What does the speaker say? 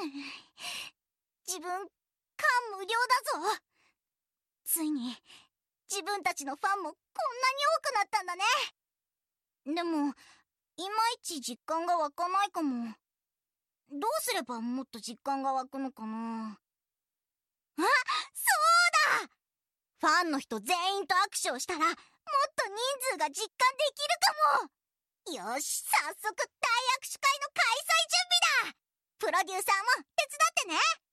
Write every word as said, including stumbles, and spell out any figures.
自分、感無量だぞ。ついに、自分たちのファンもこんなに多くなったんだね。でも、いまいち実感が湧かないかも。どうすればもっと実感が湧くのかな。あ、そうだ！ファンの人全員と握手をしたら、もっと人数が実感できるかも。よし、早速大握手会の開催準備だ。プロデューサーも手伝ってね。